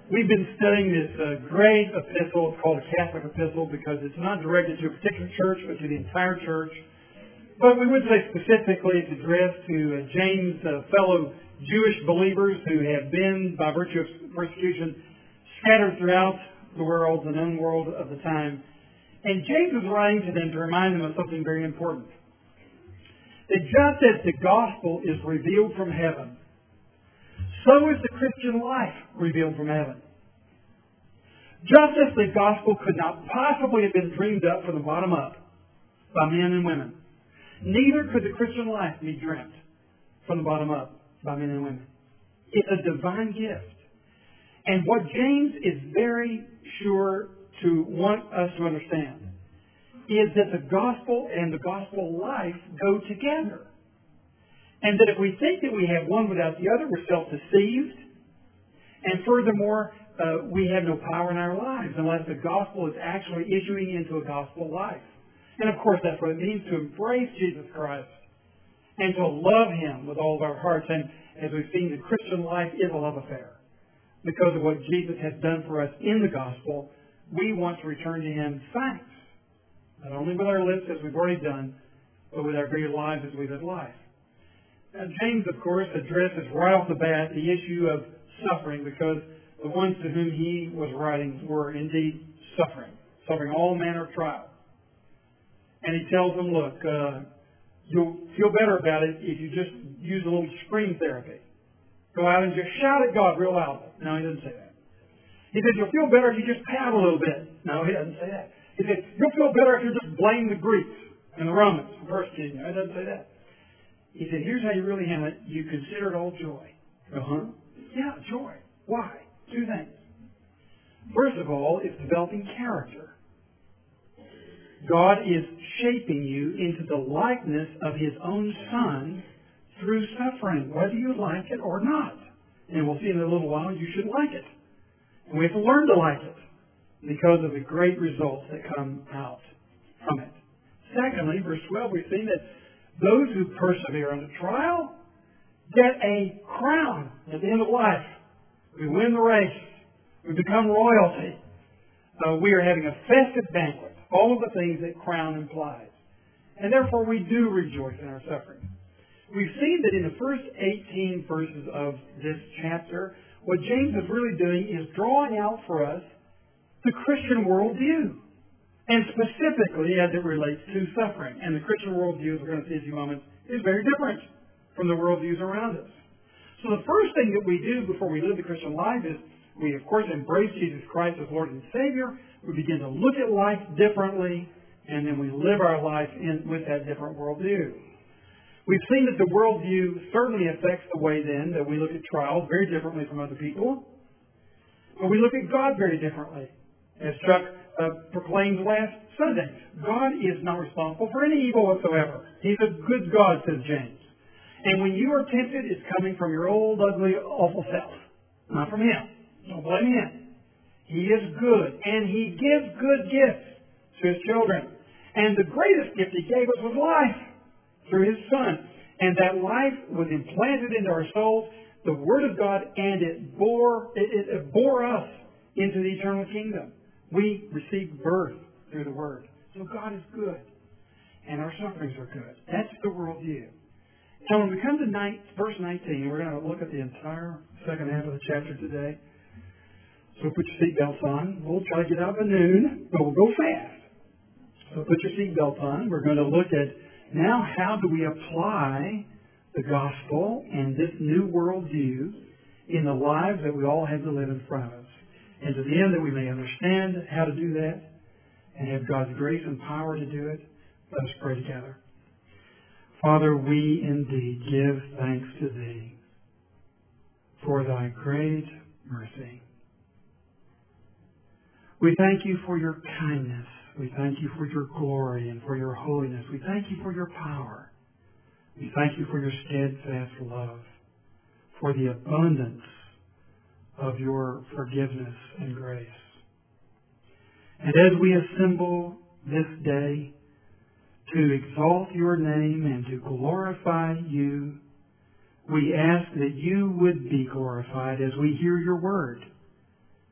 We've been studying this great epistle. It's called a Catholic epistle because it's not directed to a particular church, but to the entire church. But we would say specifically it's addressed to James' fellow Jewish believers who have been, by virtue of persecution, scattered throughout the world, the known world of the time. And James is writing to them to remind them of something very important. That just as the gospel is revealed from heaven, so is the Christian life revealed from heaven. Just as the gospel could not possibly have been dreamed up from the bottom up by men and women, neither could the Christian life be dreamt from the bottom up by men and women. It's a divine gift. And what James is very sure to want us to understand is that the gospel and the gospel life go together. And that if we think that we have one without the other, we're self-deceived. And furthermore, we have no power in our lives unless the gospel is actually issuing into a gospel life. And of course, that's what it means to embrace Jesus Christ and to love Him with all of our hearts. And as we've seen, the Christian life is a love affair. Because of what Jesus has done for us in the gospel, we want to return to Him thanks. Not only with our lips as we've already done, but with our very lives as we live life. Now, James, of course, addresses right off the bat the issue of suffering because the ones to whom he was writing were indeed suffering all manner of trials. And he tells them, look, you'll feel better about it if you just use a little scream therapy. Go out and just shout at God real loudly. No, he doesn't say that. He says, you'll feel better if you just pout a little bit. No, he doesn't say that. He says, you'll feel better if you just blame the Greeks and the Romans for persecuting you. He doesn't say that. He said, here's how you really handle it. You consider it all joy. Uh-huh. Yeah, joy. Why? Two things. First of all, it's developing character. God is shaping you into the likeness of His own Son through suffering, whether you like it or not. And we'll see in a little while you should like it. And we have to learn to like it because of the great results that come out from it. Secondly, verse 12, we've seen that those who persevere under trial get a crown at the end of life. We win the race. We become royalty. We are having a festive banquet. All of the things that crown implies. And therefore we do rejoice in our suffering. We've seen that in the first 18 verses of this chapter, what James is really doing is drawing out for us the Christian worldview. And specifically as it relates to suffering. And the Christian worldview, as we're going to see in a few moments, is very different from the worldviews around us. So the first thing that we do before we live the Christian life is we, of course, embrace Jesus Christ as Lord and Savior. We begin to look at life differently, and then we live our life with that different worldview. We've seen that the worldview certainly affects the way then that we look at trials very differently from other people. But we look at God very differently. As Chuck proclaimed last Sunday, God is not responsible for any evil whatsoever. He's a good God, says James. And when you are tempted, it's coming from your old, ugly, awful self, not from Him. Don't blame Him. He is good, and He gives good gifts to His children. And the greatest gift He gave us was life through His Son. And that life was implanted into our souls, the Word of God, and it bore us into the eternal kingdom. We received birth through the Word. So God is good. And our sufferings are good. That's the worldview. Now when we come to verse 19, we're going to look at the entire second half of the chapter today. So put your seatbelts on. We'll try to get out by noon, but we'll go fast. So put your seatbelts on. We're going to look at now how do we apply the gospel and this new worldview in the lives that we all have to live in front of us. And to the end that we may understand how to do that and have God's grace and power to do it, let us pray together. Father, we indeed give thanks to Thee for Thy great mercy. We thank You for Your kindness. We thank You for Your glory and for Your holiness. We thank You for Your power. We thank You for Your steadfast love, for the abundance of Your forgiveness and grace. And as we assemble this day to exalt Your name and to glorify You, we ask that You would be glorified as we hear Your word.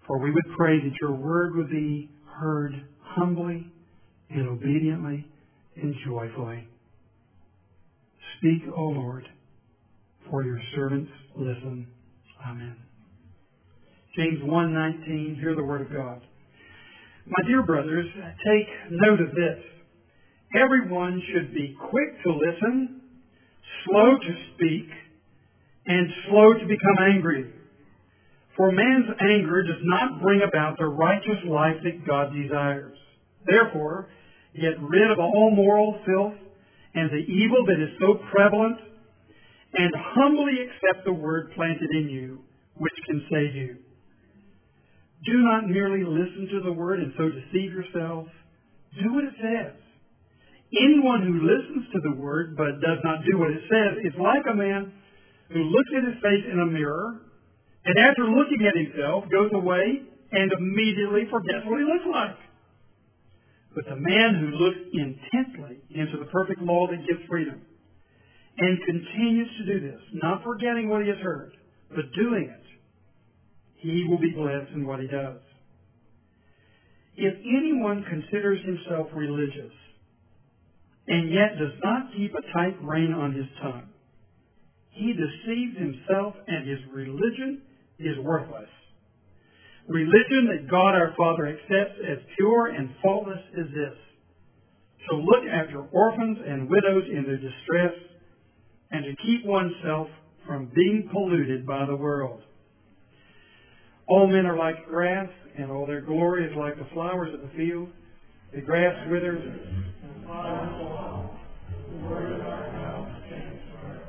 For we would pray that your word would be heard humbly and obediently and joyfully. Speak, O Lord, for your servants listen. Amen. James 1:19, hear the word of God. My dear brothers, take note of this. Everyone should be quick to listen, slow to speak, and slow to become angry. For man's anger does not bring about the righteous life that God desires. Therefore, get rid of all moral filth and the evil that is so prevalent, and humbly accept the word planted in you, which can save you. Do not merely listen to the word and so deceive yourselves. Do what it says. Anyone who listens to the word but does not do what it says is like a man who looks at his face in a mirror and after looking at himself goes away and immediately forgets what he looks like. But the man who looks intently into the perfect law that gives freedom and continues to do this, not forgetting what he has heard, but doing it, he will be blessed in what he does. If anyone considers himself religious and yet does not keep a tight rein on his tongue, he deceives himself and his religion is worthless. Religion that God our Father accepts as pure and faultless is this: to look after orphans and widows in their distress and to keep oneself from being polluted by the world. All men are like grass, and all their glory is like the flowers of the field. The grass withers, and the flowers fall. The word of our God stands forever.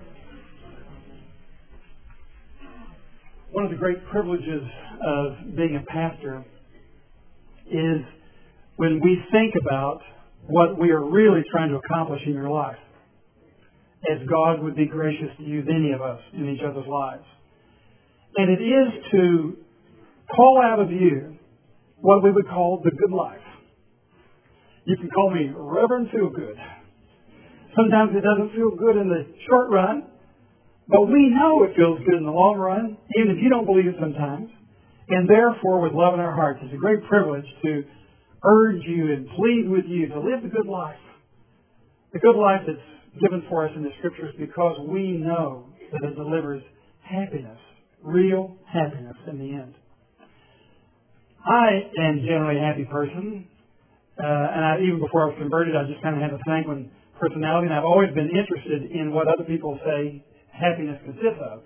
One of the great privileges of being a pastor is when we think about what we are really trying to accomplish in your life, as God would be gracious to use any of us in each other's lives. And it is to call out of you what we would call the good life. You can call me Reverend Feelgood. Sometimes it doesn't feel good in the short run, but we know it feels good in the long run, even if you don't believe it sometimes. And therefore, with love in our hearts, it's a great privilege to urge you and plead with you to live the good life. The good life that's given for us in the Scriptures, because we know that it delivers happiness, real happiness in the end. I am generally a happy person, and even before I was converted, I just kind of had a sanguine personality, and I've always been interested in what other people say happiness consists of.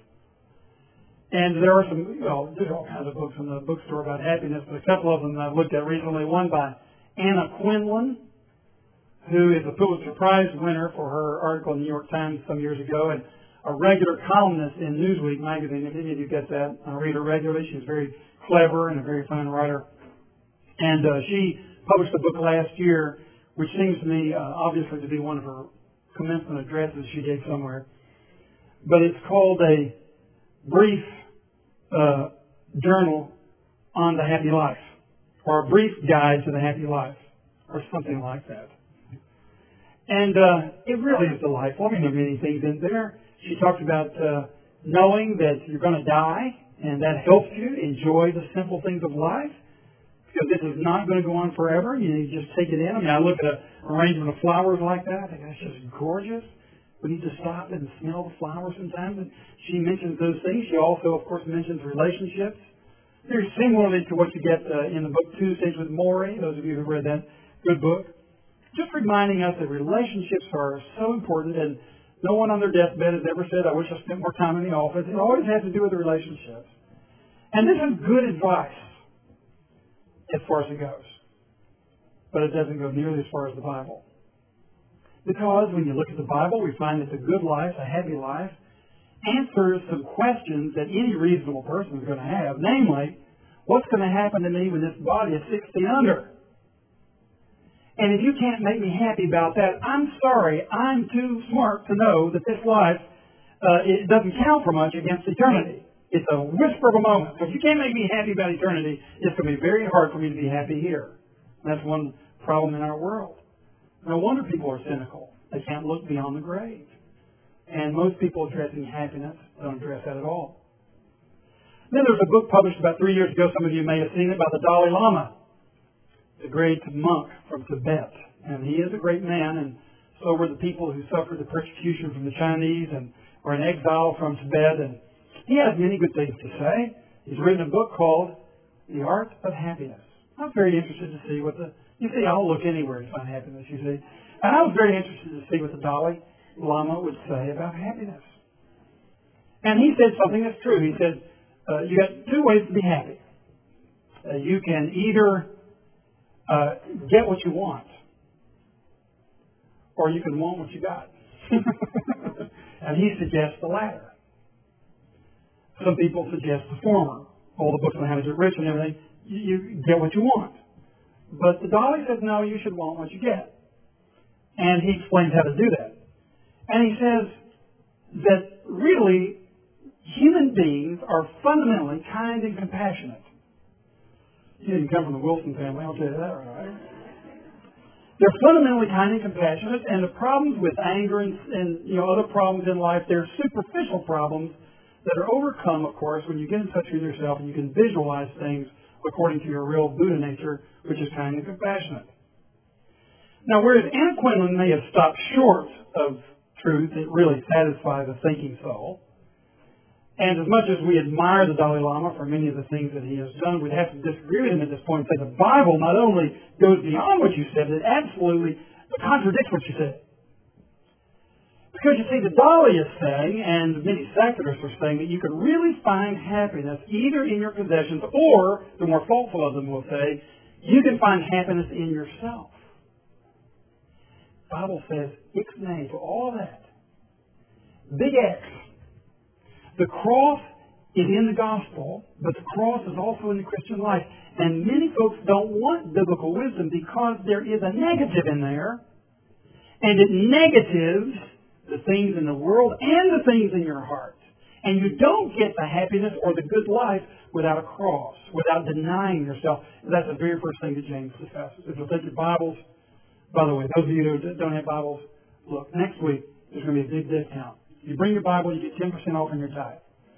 And there are some, there's all kinds of books in the bookstore about happiness, but a couple of them I've looked at recently. One by Anna Quindlen, who is a Pulitzer Prize winner for her article in the New York Times some years ago, and a regular columnist in Newsweek magazine. If any of you get that, I read her regularly. She's very clever and a very fine writer. And she published a book last year, which seems to me obviously to be one of her commencement addresses she gave somewhere. But it's called A Brief Journal on the Happy Life, or A Brief Guide to the Happy Life, or something like that. And it really is delightful. I mean, there are many things in there. She talks about knowing that you're going to die, and that helps you enjoy the simple things of life, because this is not going to go on forever. You just take it in. I mean, I look at an arrangement of flowers like that. I think that's just gorgeous. We need to stop and smell the flowers sometimes. And she mentions those things. She also, of course, mentions relationships. They're similarly to what you get in the book Two Things with Maury, those of you who read that good book. Just reminding us that relationships are so important, and no one on their deathbed has ever said, I wish I spent more time in the office. It always has to do with the relationships. And this is good advice as far as it goes. But it doesn't go nearly as far as the Bible. Because when you look at the Bible, we find that the good life, a happy life, answers some questions that any reasonable person is going to have. Namely, what's going to happen to me when this body is 60 under? And if you can't make me happy about that, I'm sorry, I'm too smart to know that this life it doesn't count for much against eternity. It's a whisper of a moment. So if you can't make me happy about eternity, it's going to be very hard for me to be happy here. And that's one problem in our world. No wonder people are cynical. They can't look beyond the grave. And most people addressing happiness don't address that at all. Then there was a book published about 3 years ago, some of you may have seen it, by the Dalai Lama, the great monk from Tibet. And he is a great man, and so were the people who suffered the persecution from the Chinese and were in exile from Tibet. And he has many good things to say. He's written a book called The Art of Happiness. I'm very interested to see what you see, I'll look anywhere to find happiness, you see. And I was very interested to see what the Dalai Lama would say about happiness. And he said something that's true. He said, you got two ways to be happy. You can either get what you want, or you can want what you got. And he suggests the latter. Some people suggest the former. All the books on how to get rich and everything, you get what you want. But the Dalai says, no, you should want what you get. And he explains how to do that. And he says that really human beings are fundamentally kind and compassionate. You didn't come from the Wilson family, I'll tell you that, right? They're fundamentally kind and compassionate, and the problems with anger and other problems in life, they're superficial problems that are overcome, of course, when you get in touch with yourself and you can visualize things according to your real Buddha nature, which is kind and compassionate. Now, whereas Anna Quindlen may have stopped short of truth that really satisfy the thinking soul, and as much as we admire the Dalai Lama for many of the things that he has done, we'd have to disagree with him at this point and say the Bible not only goes beyond what you said, it absolutely contradicts what you said. Because you see, the Dalai is saying, and many secularists are saying, that you can really find happiness either in your possessions or, the more thoughtful of them will say, you can find happiness in yourself. The Bible says, ixnay to all that. Big X. The cross is in the gospel, but the cross is also in the Christian life. And many folks don't want biblical wisdom because there is a negative in there, and it negatives the things in the world and the things in your heart. And you don't get the happiness or the good life without a cross, without denying yourself. That's the very first thing that James discusses. If you'll take your Bibles, by the way, those of you who don't have Bibles, look, next week there's going to be a big discount. If you bring your Bible, you get 10% off on your tithe.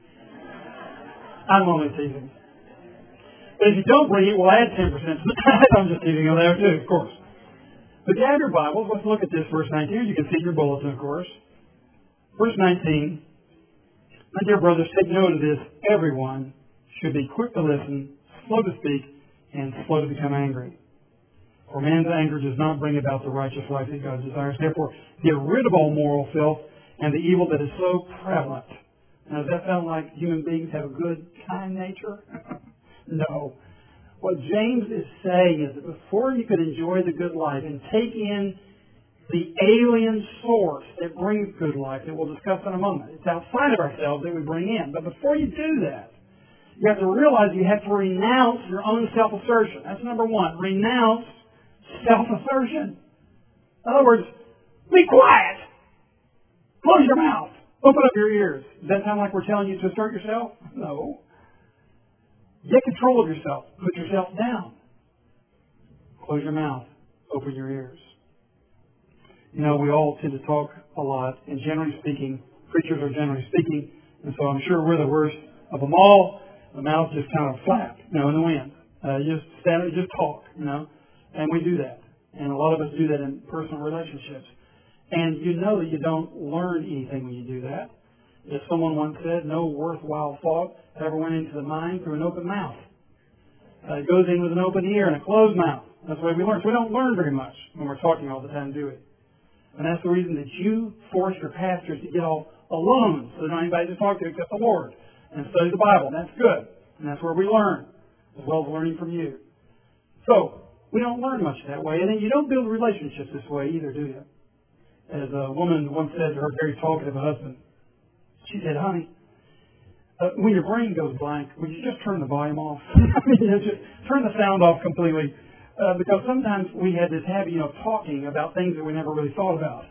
I'm only teasing. But if you don't bring it, we'll add 10% to the tithe. I'm just teasing on there too, of course. But if you have your Bibles, let's look at this verse 19. You can see your bulletin, of course. Verse 19. My dear brothers, take note of this. Everyone should be quick to listen, slow to speak, and slow to become angry. For man's anger does not bring about the righteous life that God desires. Therefore, get rid of all moral filth and the evil that is so prevalent. Now, does that sound like human beings have a good, kind nature? No. What James is saying is that before you could enjoy the good life and take in the alien source that brings good life that we'll discuss in a moment, it's outside of ourselves that we bring in. But before you do that, you have to realize you have to renounce your own self-assertion. That's number one. Renounce self-assertion. In other words, be quiet. Close your mouth. Open up your ears. Does that sound like we're telling you to assert yourself? No. Get control of yourself. Put yourself down. Close your mouth. Open your ears. You know, we all tend to talk a lot, and generally speaking, preachers are generally speaking, and so I'm sure we're the worst of them all. The mouth just kind of flapped, in the wind. Just stand there, just talk, and we do that. And a lot of us do that in personal relationships. And you know that you don't learn anything when you do that. As someone once said, no worthwhile thought ever went into the mind through an open mouth. It goes in with an open ear and a closed mouth. That's the way we learn. So we don't learn very much when we're talking all the time, do we? And that's the reason that you force your pastors to get all alone so they don't have anybody to talk to except the Lord and study the Bible. And that's good. And that's where we learn, as well as learning from you. So, we don't learn much that way. And then you don't build relationships this way either, do you? As a woman once said to her very talkative husband, she said, honey, when your brain goes blank, would you just turn the volume off? Just turn the sound off completely. Because sometimes we had this habit, talking about things that we never really thought about.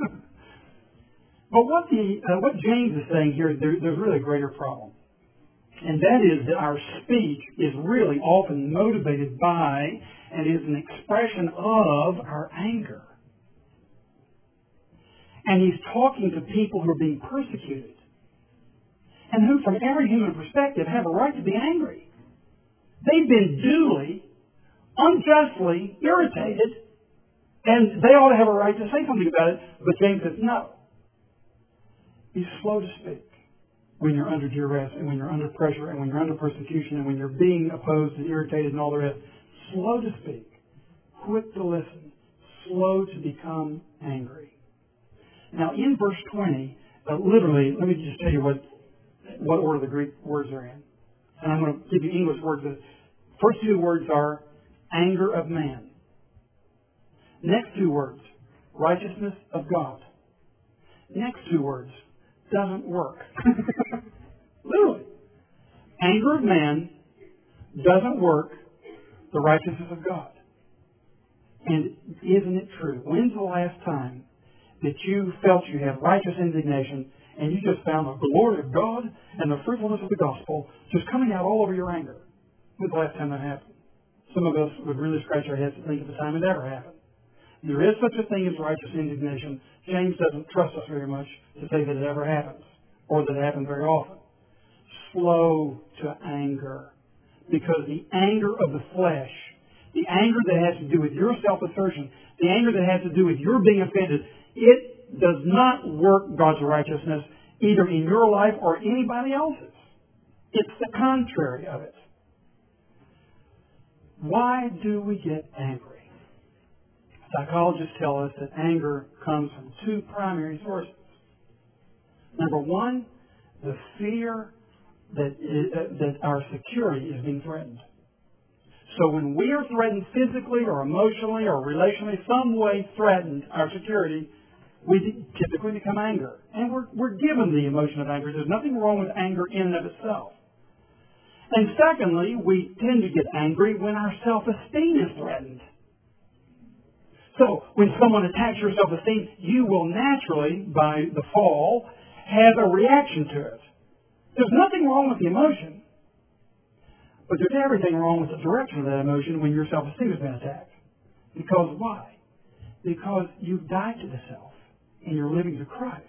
But what James is saying here, there's really a greater problem. And that is that our speech is really often motivated by and is an expression of our anger. And he's talking to people who are being persecuted. and who, from every human perspective, have a right to be angry. They've been duly, unjustly irritated, and they ought to have a right to say something about it. But James says, no. Be slow to speak when you're under duress, and when you're under pressure, and when you're under persecution, and when you're being opposed and irritated and all the rest. Slow to speak. Quick to listen. Slow to become angry. Now, in verse 20, literally, let me just tell you what order the Greek words are in. And I'm going to give you English words. The first two words are anger of man. Next two words, righteousness of God. Next two words, doesn't work. Literally. Anger of man doesn't work, the righteousness of God. And isn't it true? When's the last time that you felt you had righteous indignation and you just found the glory of God and the fruitfulness of the gospel just coming out all over your anger? When's the last time that happened? Some of us would really scratch our heads to think of the time it ever happened. There is such a thing as righteous indignation. James doesn't trust us very much to say that it ever happens, or that it happens very often. Slow to anger. Because the anger of the flesh, the anger that has to do with your self-assertion, the anger that has to do with your being offended, it does not work God's righteousness either in your life or anybody else's. It's the contrary of it. Why do we get angry? Psychologists tell us that anger comes from two primary sources. Number one, the fear that our security is being threatened. So when we are threatened physically or emotionally or relationally, some way threatened our security, we typically become angry. And we're given the emotion of anger. There's nothing wrong with anger in and of itself. And secondly, we tend to get angry when our self-esteem is threatened. So when someone attacks your self-esteem, you will naturally, by the fall, have a reaction to it. There's nothing wrong with the emotion. But there's everything wrong with the direction of that emotion when your self-esteem has been attacked. Because why? Because you've died to the self and you're living to Christ.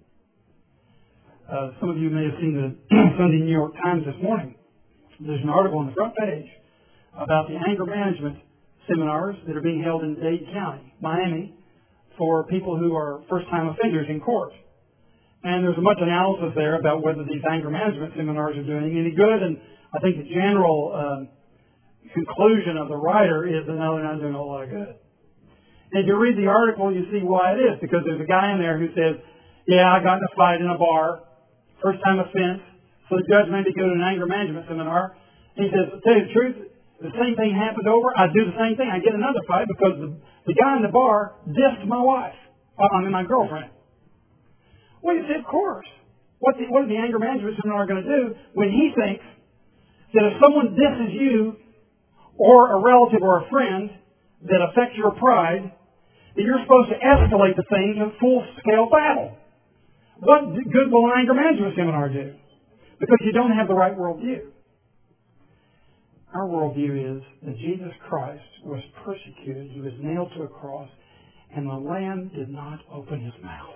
Some of you may have seen the Sunday New York Times this morning. There's an article on the front page about the anger management seminars that are being held in Dade County, Miami, for people who are first-time offenders in court. And there's much analysis there about whether these anger management seminars are doing any good. And I think the general conclusion of the writer is that no, they're not doing a whole lot of good. And if you read the article, you see why it is. Because there's a guy in there who says, yeah, I got in a fight in a bar, first-time offense, so the judge made me go to an anger management seminar. And he says, to tell you the truth, the same thing happens over, I do the same thing, I get another fight because the guy in the bar dissed my wife, my girlfriend. Well, you say, of course. What is the anger management seminar going to do when he thinks that if someone disses you or a relative or a friend that affects your pride, that you're supposed to escalate the thing to full-scale battle? What good will an anger management seminar do? Because you don't have the right worldview. Our worldview is that Jesus Christ was persecuted, he was nailed to a cross, and the Lamb did not open his mouth.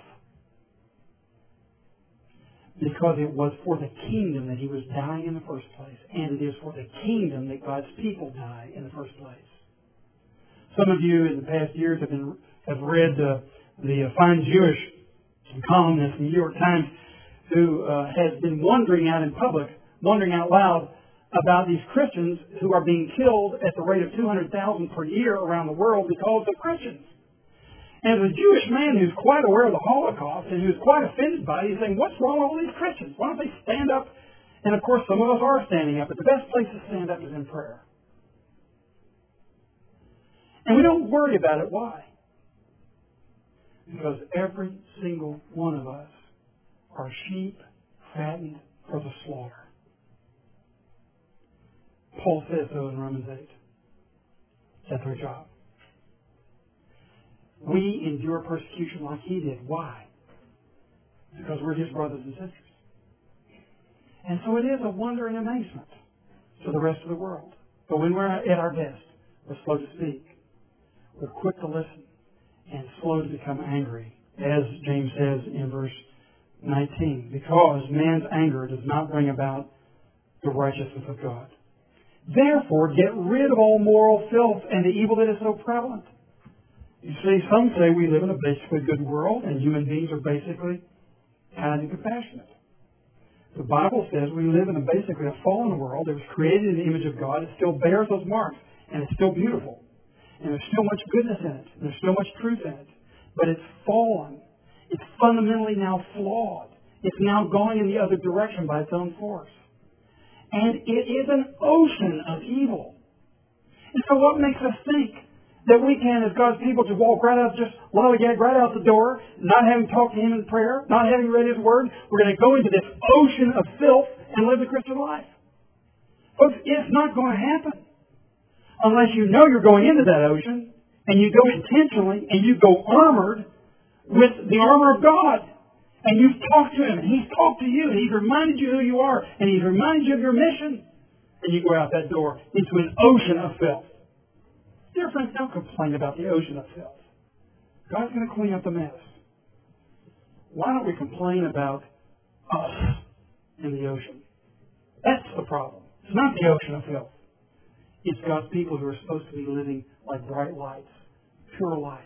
Because it was for the kingdom that he was dying in the first place, and it is for the kingdom that God's people die in the first place. Some of you in the past years have read the fine Jewish columnist in the New York Times who has been wondering out in public, wondering out loud about these Christians who are being killed at the rate of 200,000 per year around the world because of Christians. And as a Jewish man who's quite aware of the Holocaust and who's quite offended by it, he's saying, what's wrong with all these Christians? Why don't they stand up? And of course, some of us are standing up, but the best place to stand up is in prayer. And we don't worry about it. Why? Because every single one of us are sheep fattened for the slaughter. Paul says so in Romans 8. That's our job. We endure persecution like he did. Why? Because we're his brothers and sisters. And so it is a wonder and amazement to the rest of the world. But when we're at our best, we're slow to speak. We're quick to listen and slow to become angry. As James says in verse 19. Because man's anger does not bring about the righteousness of God. Therefore, get rid of all moral filth and the evil that is so prevalent. You see, some say we live in a basically good world and human beings are basically kind and compassionate. The Bible says we live in basically a fallen world that was created in the image of God. It still bears those marks, and it's still beautiful. And there's still much goodness in it. And there's still much truth in it. But it's fallen. It's fundamentally now flawed. It's now going in the other direction by its own force. And it is an ocean of evil. And so what makes us think that we can, as God's people, just walk right out, just lollygag right out the door, not having talked to Him in prayer, not having read His Word, we're going to go into this ocean of filth and live the Christian life? Folks, it's not going to happen unless you know you're going into that ocean, and you go intentionally, and you go armored with the armor of God. And you've talked to Him, and He's talked to you, and He's reminded you who you are, and He's reminded you of your mission. And you go out that door into an ocean of filth. Dear friends, don't complain about the ocean of filth. God's going to clean up the mess. Why don't we complain about us in the ocean? That's the problem. It's not the ocean of filth. It's God's people who are supposed to be living like bright lights. Pure life.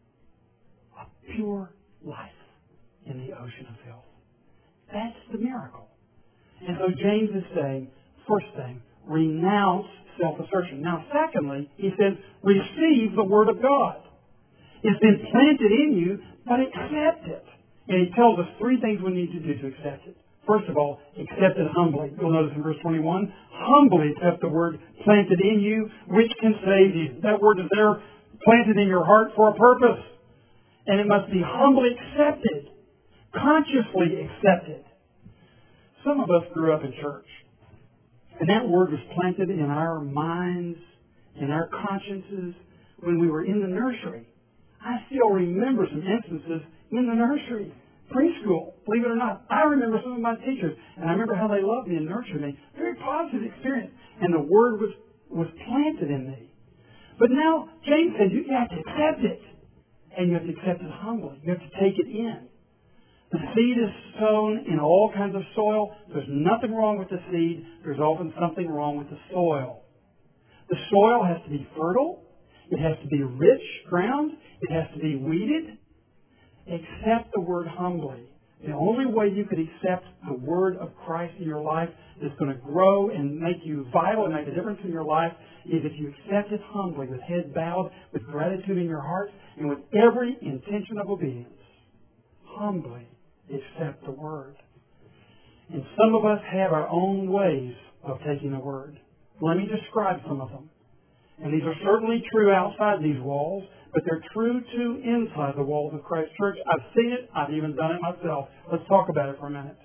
A pure life in the ocean of filth. That's the miracle. And so James is saying, first thing, renounce self-assertion. Now, secondly, he says, receive the Word of God. It's been planted in you, but accept it. And he tells us three things we need to do to accept it. First of all, accept it humbly. You'll notice in verse 21, humbly accept the Word planted in you, which can save you. That word is there, planted in your heart for a purpose. And it must be humbly accepted, consciously accepted. Some of us grew up in church. And that word was planted in our minds, in our consciences, when we were in the nursery. I still remember some instances in the nursery, preschool, believe it or not. I remember some of my teachers, and I remember how they loved me and nurtured me. Very positive experience. And the word was planted in me. But now, James said, you have to accept it. And you have to accept it humbly. You have to take it in. The seed is sown in all kinds of soil. There's nothing wrong with the seed. There's often something wrong with the soil. The soil has to be fertile. It has to be rich ground. It has to be weeded. Accept the Word humbly. The only way you could accept the Word of Christ in your life that's going to grow and make you vital and make a difference in your life is if you accept it humbly, with head bowed, with gratitude in your heart, and with every intention of obedience. Humbly accept the Word. And some of us have our own ways of taking the Word. Let me describe some of them. And these are certainly true outside these walls, but they're true too inside the walls of Christ Church. I've seen it. I've even done it myself. Let's talk about it for a minute.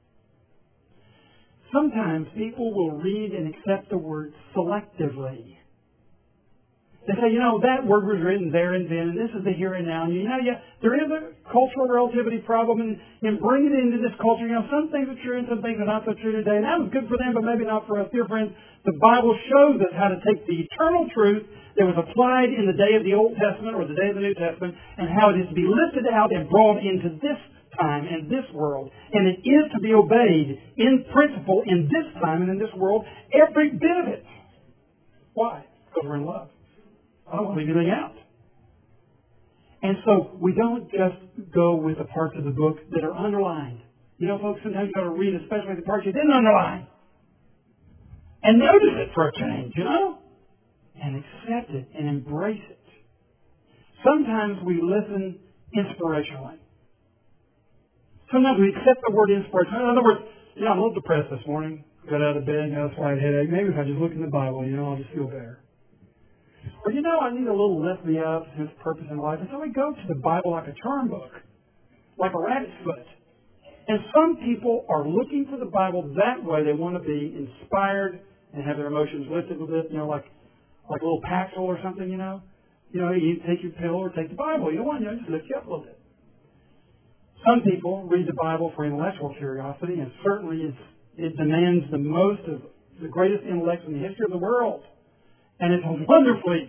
Sometimes people will read and accept the Word selectively. They say, that word was written there and then, and this is the here and now. And there is a cultural relativity problem in bringing it into this culture. Some things are true and some things are not so true today. And that was good for them, but maybe not for us. Dear friends, the Bible shows us how to take the eternal truth that was applied in the day of the Old Testament or the day of the New Testament and how it is to be lifted out and brought into this time and this world. And it is to be obeyed in principle in this time and in this world, every bit of it. Why? Because we're in love. I don't want to leave anything out. And so we don't just go with the parts of the book that are underlined. Folks, sometimes you've got to read especially the parts you didn't underline. And notice it for a change, and accept it and embrace it. Sometimes we listen inspirationally. Sometimes we accept the word inspiration. In other words, I'm a little depressed this morning. Got out of bed, got a slight headache. Maybe if I just look in the Bible, I'll just feel better. Or, I need a little lift me up, His purpose in life. And so we go to the Bible like a charm book, like a rabbit's foot. And some people are looking for the Bible that way. They want to be inspired and have their emotions lifted a bit, like a little Paxil or something, you take your pill or take the Bible. You don't want to just lift you up a little bit. Some people read the Bible for intellectual curiosity, and certainly it demands the greatest intellect in the history of the world. And it's a wonderfully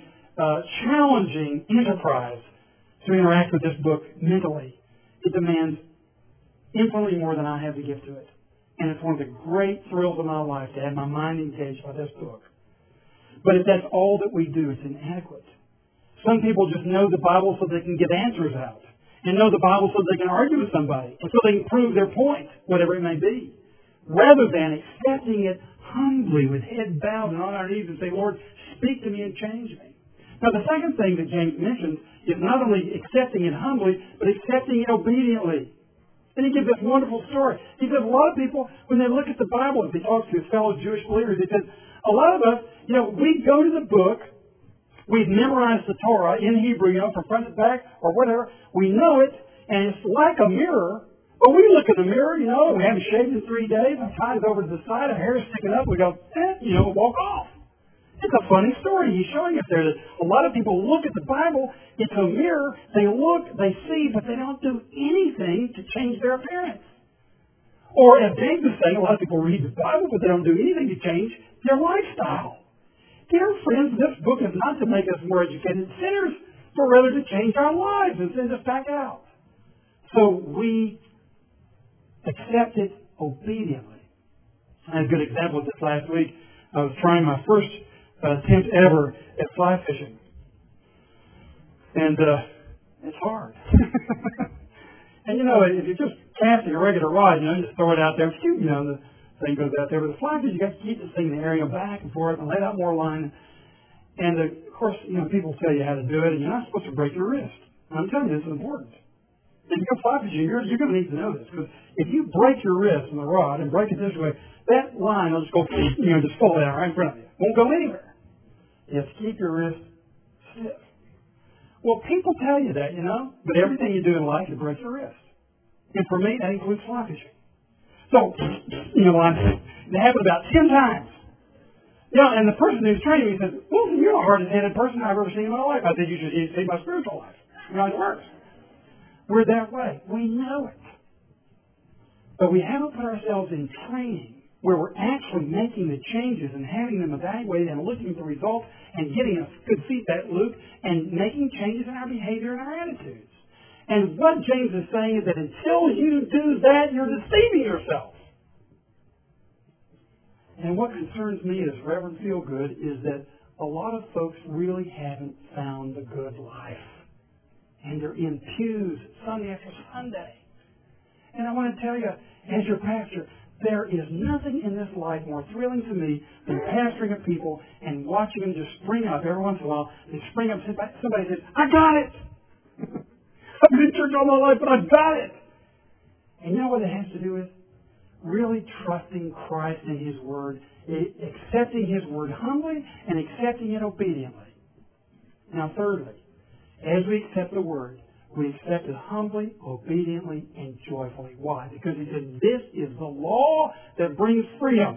challenging enterprise to interact with this book mentally. It demands infinitely more than I have to give to it. And it's one of the great thrills of my life to have my mind engaged by this book. But if that's all that we do, it's inadequate. Some people just know the Bible so they can get answers out, and know the Bible so they can argue with somebody, and so they can prove their point, whatever it may be, rather than accepting it humbly with head bowed and on our knees and say, Lord, speak to me and change me. Now, the second thing that James mentions is not only accepting it humbly, but accepting it obediently. And he gives this wonderful story. He says a lot of people, when they look at the Bible, if he talks to his fellow Jewish believers, he says, a lot of us, we go to the book, we've memorized the Torah in Hebrew, from front to back or whatever. We know it, and it's like a mirror. But we look in the mirror, we haven't shaved in 3 days, our tie is over to the side, our hair is sticking up, we go, walk off. It's a funny story. He's showing us there that a lot of people look at the Bible, it's a mirror, they look, they see, but they don't do anything to change their appearance. Or, as James is saying, a lot of people read the Bible, but they don't do anything to change their lifestyle. Dear friends, this book is not to make us more educated sinners, but rather to change our lives and send us back out. So we accept it obediently. I had a good example of this last week. I was trying my first attempt ever at fly fishing. And it's hard. And if you're just casting a regular rod, just throw it out there, the thing goes out there. But the fly fish, you got to keep this thing in the area, back and forth, and let out more line. And of course, people tell you how to do it, and you're not supposed to break your wrist. I'm telling you, this is important. If you go fly fishing, you're going to need to know this, because if you break your wrist on the rod and break it this way, that line will just go, just fall down right in front of you. It won't go anywhere. You have to keep your wrist stiff. Well, people tell you that, but everything you do in life, you break your wrist. And for me, that includes fly fishing. So, it happened about 10 times. And the person who's training me says, Wilson, you're the hardest-headed person I've ever seen in my life. I said, you should see my spiritual life. It works. We're that way. We know it. But we haven't put ourselves in training where we're actually making the changes and having them evaluated and looking at the results and getting a good feedback loop and making changes in our behavior and our attitudes. And what James is saying is that until you do that, you're deceiving yourself. And what concerns me as Reverend Feelgood is that a lot of folks really haven't found the good life. And they're in pews Sunday after Sunday. And I want to tell you, as your pastor, there is nothing in this life more thrilling to me than pastoring of people and watching them just spring up every once in a while. They spring up, somebody says, I got it! I've been in church all my life, but I got it! And you know what it has to do with? Really trusting Christ and His Word, accepting His Word humbly and accepting it obediently. Now thirdly, as we accept the Word, we accept it humbly, obediently, and joyfully. Why? Because he said, this is the law that brings freedom.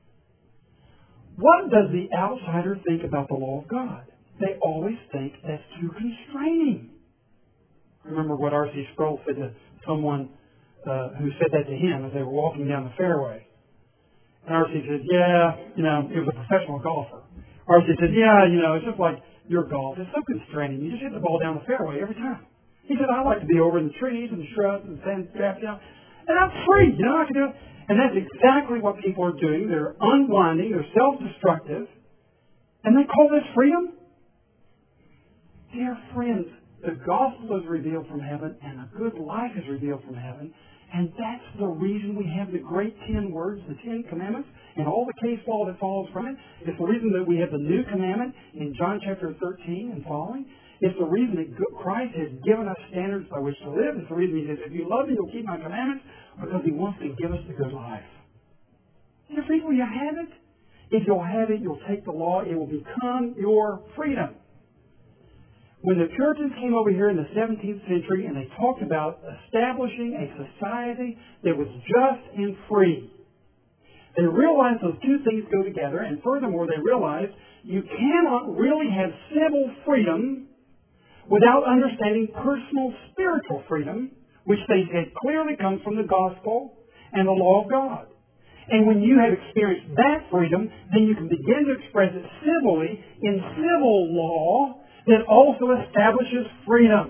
What does the outsider think about the law of God? They always think that's too constraining. Remember what R.C. Sproul said to someone who said that to him as they were walking down the fairway. And R.C. said, it was a professional golfer. R.C. said, it's just like your golf. It's so constraining. You just hit the ball down the fairway every time. He said, I like to be over in the trees and the shrubs and the sand straps down. And I'm free, I can do it. And that's exactly what people are doing. They're unwinding, they're self-destructive. And they call this freedom? Dear friends, the gospel is revealed from heaven and a good life is revealed from heaven. And that's the reason we have the great 10 words, the 10 commandments, and all the case law that follows from it. It's the reason that we have the new commandment in John chapter 13 and following. It's the reason that Christ has given us standards by which to live. It's the reason He says, if you love me, you'll keep my commandments, because He wants to give us the good life. And if will you have it? If you'll have it, you'll take the law. It will become your freedom. When the Puritans came over here in the 17th century and they talked about establishing a society that was just and free, they realized those two things go together, and furthermore, they realized you cannot really have civil freedom without understanding personal spiritual freedom, which they said clearly comes from the gospel and the law of God. And when you have experienced that freedom, then you can begin to express it civilly in civil law that also establishes freedom.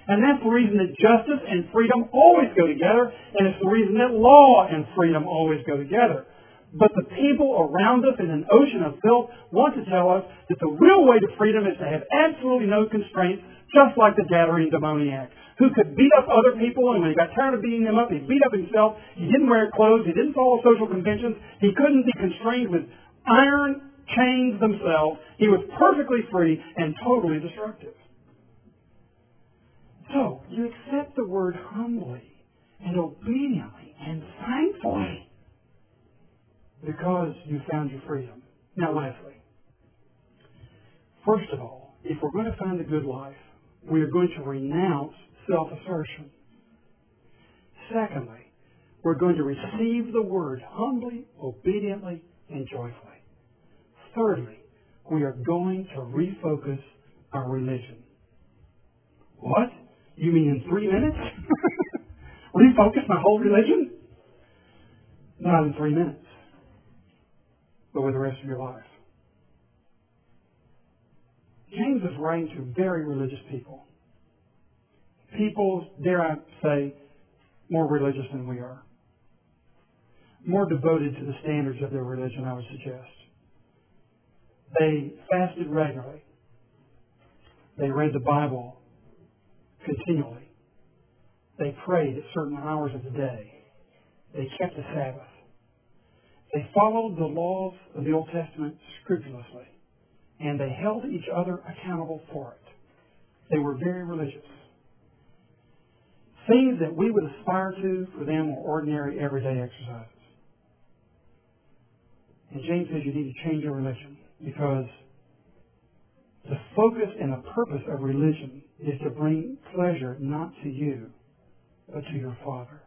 And that's the reason that justice and freedom always go together, and it's the reason that law and freedom always go together. But the people around us in an ocean of filth want to tell us that the real way to freedom is to have absolutely no constraints, just like the Gadarene demoniac, who could beat up other people, and when he got tired of beating them up, he beat up himself. He didn't wear clothes. He didn't follow social conventions. He couldn't be constrained with iron chains themselves. He was perfectly free and totally destructive. So, you accept the word humbly and obediently and thankfully because you found your freedom. Now, lastly, first of all, if we're going to find a good life, we are going to renounce self-assertion. Secondly, we're going to receive the word humbly, obediently, and joyfully. Thirdly, we are going to refocus our religion. What? You mean in 3 minutes? Refocus my whole religion? Not in 3 minutes, but with the rest of your life. James is writing to very religious people. People, dare I say, more religious than we are. More devoted to the standards of their religion, I would suggest. They fasted regularly. They read the Bible continually. They prayed at certain hours of the day. They kept the Sabbath. They followed the laws of the Old Testament scrupulously, and they held each other accountable for it. They were very religious. Things that we would aspire to for them were ordinary, everyday exercises. And James says you need to change your religion because the focus and the purpose of religion is to bring pleasure not to you, but to your Father.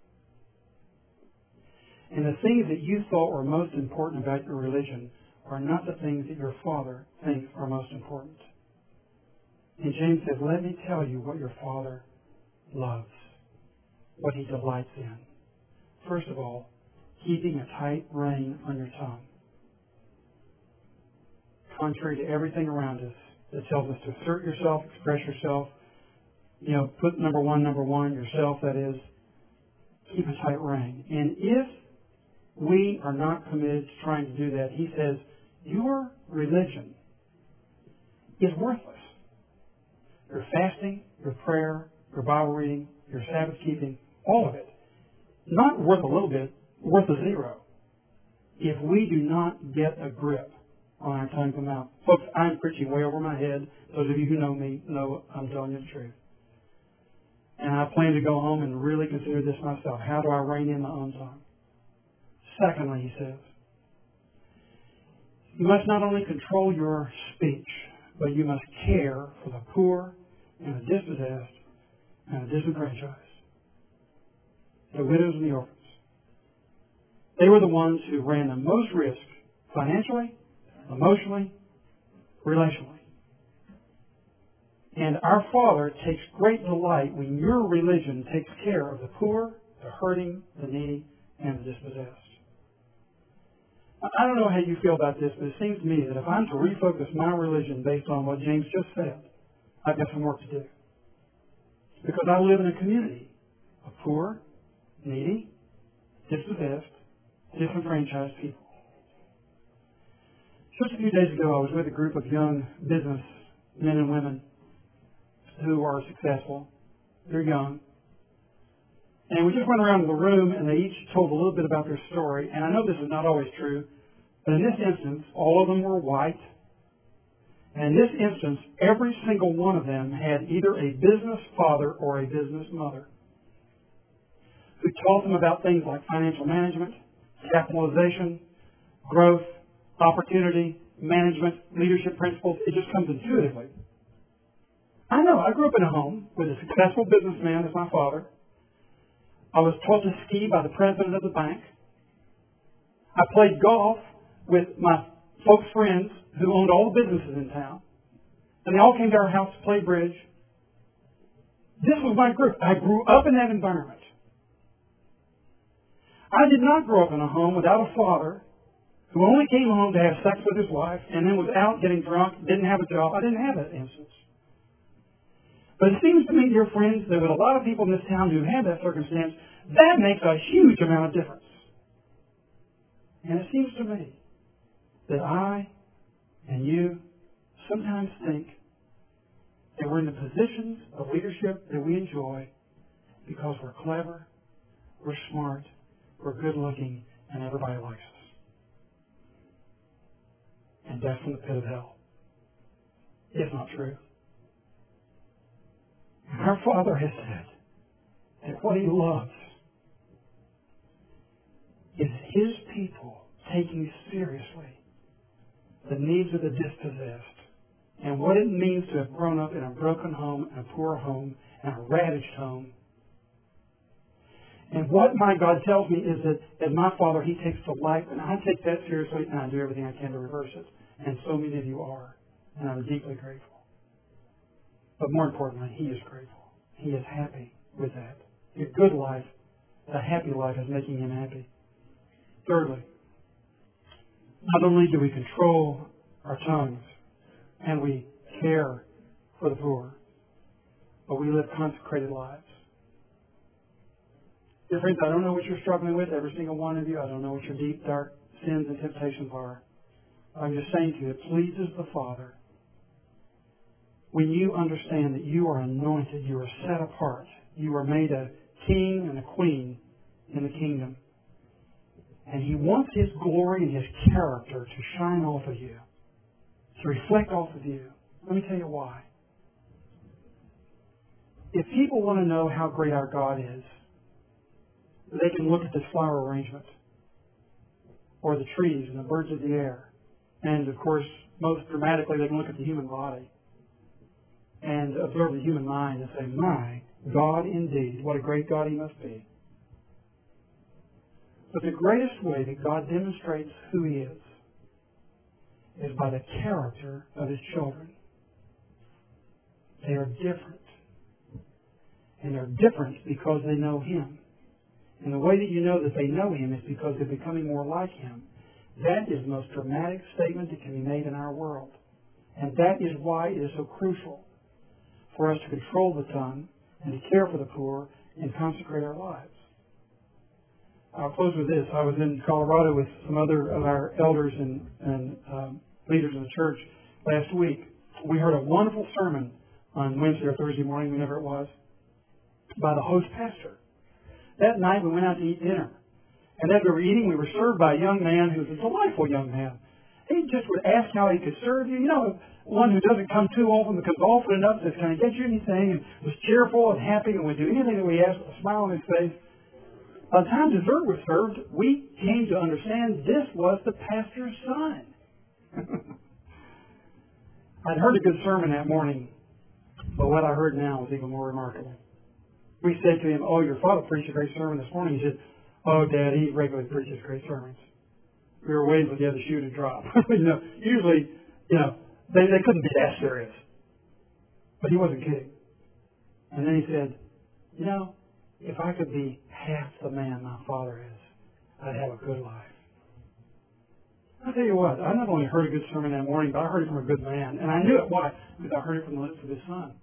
And the things that you thought were most important about your religion are not the things that your Father thinks are most important. And James says, let me tell you what your Father loves, what He delights in. First of all, keeping a tight rein on your tongue. Contrary to everything around us that tells us to assert yourself, express yourself, put number one, yourself, that is, keep a tight rein. And if we are not committed to trying to do that, he says, your religion is worthless. Your fasting, your prayer, your Bible reading, your Sabbath keeping, all of it, not worth a little bit, worth a zero, if we do not get a grip on our tongue and mouth. Folks, I'm preaching way over my head. Those of you who know me know I'm telling you the truth. And I plan to go home and really consider this myself. How do I rein in my own tongue? Secondly, he says, you must not only control your speech, but you must care for the poor and the dispossessed and the disenfranchised, the widows and the orphans. They were the ones who ran the most risk financially, emotionally, relationally. And our Father takes great delight when your religion takes care of the poor, the hurting, the needy, and the dispossessed. I don't know how you feel about this, but it seems to me that if I'm to refocus my religion based on what James just said, I've got some work to do. Because I live in a community of poor, needy, dispossessed, disenfranchised people. Just a few days ago, I was with a group of young business men and women who are successful. They're young. And we just went around the room, and they each told a little bit about their story. And I know this is not always true, but in this instance, all of them were white. And in this instance, every single one of them had either a business father or a business mother who taught them about things like financial management, capitalization, growth, opportunity, management, leadership principles. It just comes intuitively. I know, I grew up in a home with a successful businessman as my father. I was taught to ski by the president of the bank. I played golf with my folks' friends who owned all the businesses in town. And they all came to our house to play bridge. This was my group. I grew up in that environment. I did not grow up in a home without a father who only came home to have sex with his wife and then was out getting drunk, didn't have a job. I didn't have that instance. But it seems to me, dear friends, that with a lot of people in this town who have that circumstance, that makes a huge amount of difference. And it seems to me that I and you sometimes think that we're in the positions of leadership that we enjoy because we're clever, we're smart, we're good looking, and everybody likes us. And that's from the pit of hell. It's not true. Our Father has said that what He loves is His people taking seriously the needs of the dispossessed and what it means to have grown up in a broken home, and a poor home, and a ravaged home. And what my God tells me is that as my Father, He takes delight, and I take that seriously, and I do everything I can to reverse it. And so many of you are, and I'm deeply grateful. But more importantly, He is grateful. He is happy with that. A good life, a happy life is making Him happy. Thirdly, not only do we control our tongues and we care for the poor, but we live consecrated lives. Dear friends, I don't know what you're struggling with, every single one of you. I don't know what your deep, dark sins and temptations are. I'm just saying to you, it pleases the Father when you understand that you are anointed, you are set apart, you are made a king and a queen in the kingdom. And He wants His glory and His character to shine off of you, to reflect off of you. Let me tell you why. If people want to know how great our God is, they can look at this flower arrangement, or the trees and the birds of the air. And, of course, most dramatically, they can look at the human body and observe the human mind and say, my God indeed, what a great God He must be. But the greatest way that God demonstrates who He is by the character of His children. They are different. And they're different because they know Him. And the way that you know that they know Him is because they're becoming more like Him. That is the most dramatic statement that can be made in our world. And that is why it is so crucial for us to control the tongue and to care for the poor and consecrate our lives. I'll close with this. I was in Colorado with some other of our elders and leaders in the church last week. We heard a wonderful sermon on Wednesday or Thursday morning, whenever it was, by the host pastor. That night we went out to eat dinner. And as we were eating, we were served by a young man who was a delightful young man. He just would ask how he could serve you. You know, one who doesn't come too often, but comes often enough to kind of get you anything, and was cheerful and happy and would do anything that we asked with a smile on his face. By the time dessert was served, we came to understand this was the pastor's son. I'd heard a good sermon that morning, but what I heard now was even more remarkable. We said to him, "Oh, your father preached a great sermon this morning." He said, "Oh, Dad, he regularly preaches great sermons." We were waiting for the other shoe to drop. Usually, they couldn't be that serious. But he wasn't kidding. And then he said, if I could be half the man my father is, I'd have a good life. I'll tell you what, I not only heard a good sermon that morning, but I heard it from a good man. And I knew it. Why? Because I heard it from the lips of his son.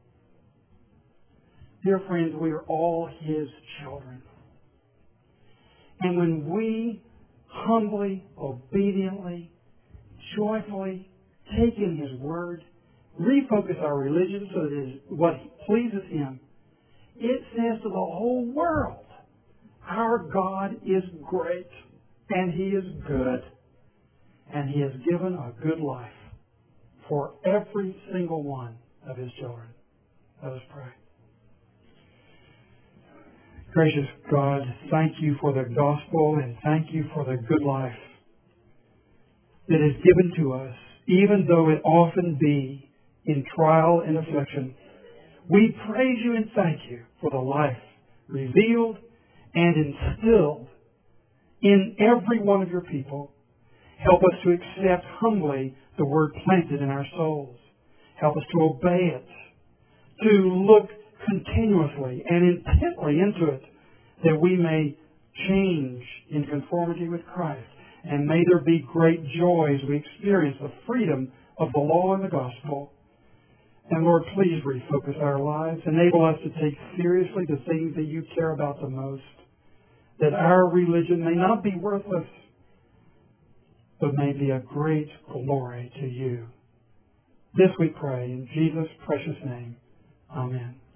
Dear friends, we are all His children. And when we humbly, obediently, joyfully take in His Word, refocus our religion so that it is what pleases Him, it says to the whole world, our God is great, and He is good, and He has given a good life for every single one of His children. Let us pray. Gracious God, thank You for the gospel, and thank You for the good life that is given to us, even though it often be in trial and affliction. We praise You and thank You for the life revealed and instilled in every one of Your people. Help us to accept humbly the word planted in our souls. Help us to obey it, to look continuously and intently into it, that we may change in conformity with Christ. And may there be great joy as we experience the freedom of the law and the gospel. And Lord, please refocus our lives. Enable us to take seriously the things that you care about the most. That our religion may not be worthless, but may be a great glory to you. This we pray in Jesus' precious name. Amen.